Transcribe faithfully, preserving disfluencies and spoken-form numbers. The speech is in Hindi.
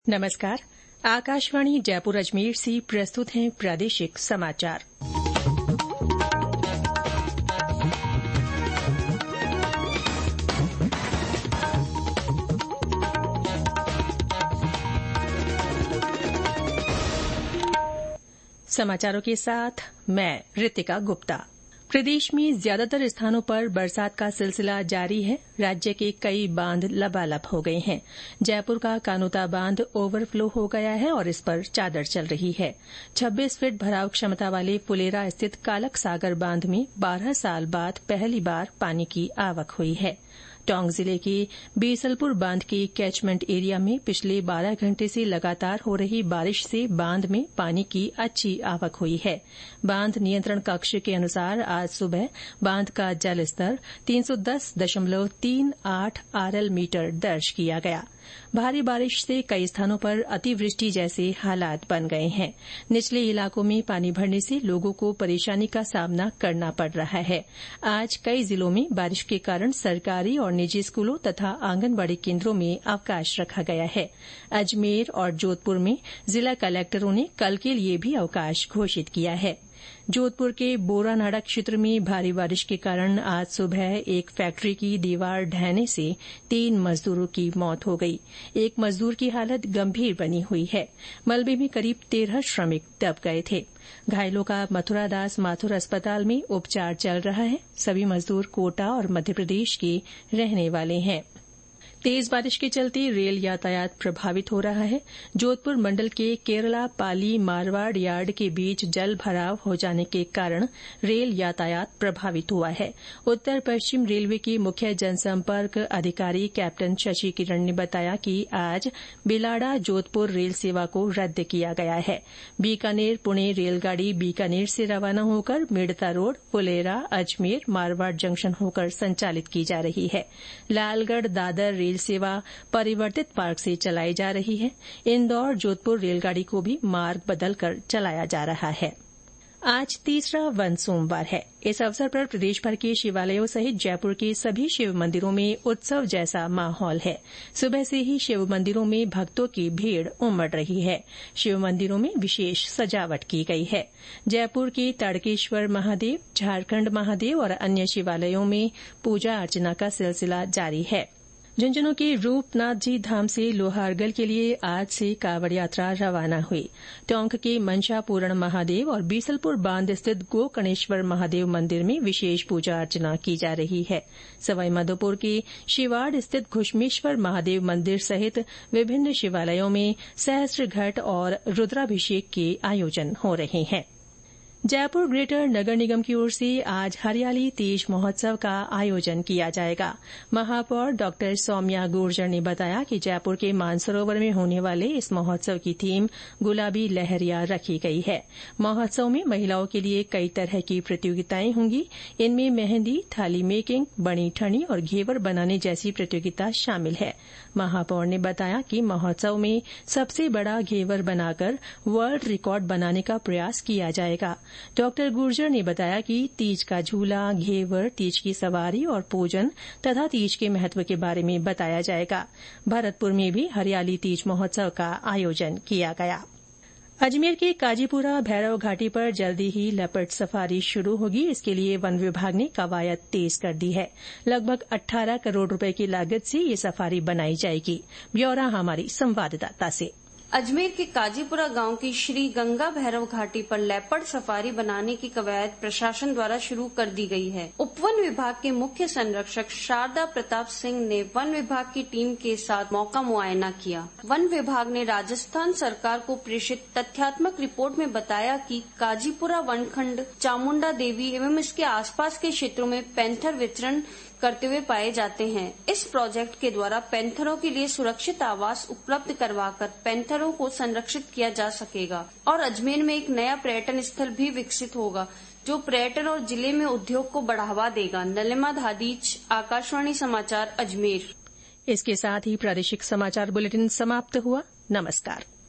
नमस्कार। आकाशवाणी जयपुर अजमेर से प्रस्तुत हैं प्रादेशिक समाचार। समाचारों के साथ मैं रितिका गुप्ता। प्रदेश में ज्यादातर स्थानों पर बरसात का सिलसिला जारी है। राज्य के कई बांध लबालब हो गए हैं। जयपुर का कानोता बांध ओवरफ्लो हो गया है और इस पर चादर चल रही है। छब्बीस फीट भराव क्षमता वाले फुलेरा स्थित कालक सागर बांध में बारह साल बाद पहली बार पानी की आवक हुई है। टोंक जिले के बीसलपुर बांध के कैचमेंट एरिया में पिछले बारह घंटे से लगातार हो रही बारिश से बांध में पानी की अच्छी आवक हुई है। बांध नियंत्रण कक्ष के अनुसार आज सुबह बांध का जल स्तर तीन सौ दस दशमलव तीन आठ आरएल मीटर दर्ज किया गया। भारी बारिश से कई स्थानों पर अतिवृष्टि जैसे हालात बन गए हैं। निचले इलाकों में पानी भरने से लोगों को परेशानी का सामना करना पड़ रहा है। आज कई जिलों में बारिश के कारण सरकारी और निजी स्कूलों तथा आंगनबाड़ी केन्द्रों में अवकाश रखा गया है। अजमेर और जोधपुर में जिला कलेक्टरों ने कल के लिए भी अवकाश घोषित किया है। जोधपुर के बोरानाडा क्षेत्र में भारी बारिश के कारण आज सुबह एक फैक्ट्री की दीवार ढहने से तीन मजदूरों की मौत हो गई। एक मजदूर की हालत गंभीर बनी हुई है। मलबे में करीब तेरह श्रमिक दब गए थे। घायलों का मथुरादास माथुर अस्पताल में उपचार चल रहा है। सभी मजदूर कोटा और मध्यप्रदेश के रहने वाले हैं। तेज बारिश के चलते रेल यातायात प्रभावित हो रहा है। जोधपुर मंडल के केरला पाली मारवाड़ यार्ड के बीच जल भराव हो जाने के कारण रेल यातायात प्रभावित हुआ है। उत्तर पश्चिम रेलवे के मुख्य जनसंपर्क अधिकारी कैप्टन शशि किरण ने बताया कि आज बिलाड़ा जोधपुर रेल सेवा को रद्द किया गया है। बीकानेर पुणे रेलगाड़ी बीकानेर से रवाना होकर मेड़ता रोड फुलेरा अजमेर मारवाड़ जंक्शन होकर संचालित की जा रही है। लालगढ़ दादर रेल सेवा परिवर्तित मार्ग से चलाई जा रही है। इंदौर जोधपुर रेलगाड़ी को भी मार्ग बदलकर चलाया जा रहा है। आज तीसरा वन सोमवार है। इस अवसर पर प्रदेश भर के शिवालयों सहित जयपुर के सभी शिव मंदिरों में उत्सव जैसा माहौल है। सुबह से ही शिव मंदिरों में भक्तों की भीड़ उमड़ रही है। शिव मंदिरों में विशेष सजावट की गई है। जयपुर के ताड़केश्वर महादेव झारखंड महादेव और अन्य शिवालयों में पूजा अर्चना का सिलसिला जारी है। झुंझुनू के रूपनाथ जी धाम से लोहारगल के लिए आज से कावड़ यात्रा रवाना हुई। टोंक के मनसा पूरण महादेव और बीसलपुर बांध स्थित गोकर्णेश्वर महादेव मंदिर में विशेष पूजा अर्चना की जा रही है। सवाईमाधोपुर के शिवाड़ स्थित घुश्मेश्वर महादेव मंदिर सहित विभिन्न शिवालयों में सहस्त्र घट और रुद्राभिषेक के आयोजन हो रहे हैं। जयपुर ग्रेटर नगर निगम की ओर से आज हरियाली तीज महोत्सव का आयोजन किया जाएगा। महापौर डॉ सौम्या गुर्जर ने बताया कि जयपुर के मानसरोवर में होने वाले इस महोत्सव की थीम गुलाबी लहरिया रखी गई है। महोत्सव में महिलाओं के लिए कई तरह की प्रतियोगिताएं होंगी। इनमें मेहंदी थाली मेकिंग बनी ठनी और घेवर बनाने जैसी प्रतियोगिता शामिल है। महापौर ने बताया कि महोत्सव में सबसे बड़ा घेवर बनाकर वर्ल्ड रिकॉर्ड बनाने का प्रयास किया जाएगा। डॉक्टर गुर्जर ने बताया कि तीज का झूला घेवर तीज की सवारी और पूजन तथा तीज के महत्व के बारे में बताया जाएगा। भरतपुर में भी हरियाली तीज महोत्सव का आयोजन किया गया। अजमेर के काजीपुरा भैरव घाटी पर जल्दी ही लेपर्ड सफारी शुरू होगी। इसके लिए वन विभाग ने कवायद तेज कर दी है। लगभग अठारह करोड़ रुपए की लागत से ये सफारी बनाई जाएगी। ब्यौरा हमारी संवाददाता से। अजमेर के काजीपुरा गांव की श्री गंगा भैरव घाटी पर लेपर्ड सफारी बनाने की कवायद प्रशासन द्वारा शुरू कर दी गई है। उपवन विभाग के मुख्य संरक्षक शारदा प्रताप सिंह ने वन विभाग की टीम के साथ मौका मुआयना किया। वन विभाग ने राजस्थान सरकार को प्रेषित तथ्यात्मक रिपोर्ट में बताया कि काजीपुरा वनखंड चामुंडा देवी एवं इसके आसपास के क्षेत्रों में पैंथर विचरण करते हुए पाए जाते हैं। इस प्रोजेक्ट के द्वारा पैंथरों के लिए सुरक्षित आवास उपलब्ध करवाकर पैंथरों को संरक्षित किया जा सकेगा और अजमेर में एक नया पर्यटन स्थल भी विकसित होगा जो पर्यटन और जिले में उद्योग को बढ़ावा देगा। नलिमा धादीच, आकाशवाणी समाचार, अजमेर। इसके साथ ही प्रादेशिक समाचार बुलेटिन समाप्त हुआ। नमस्कार।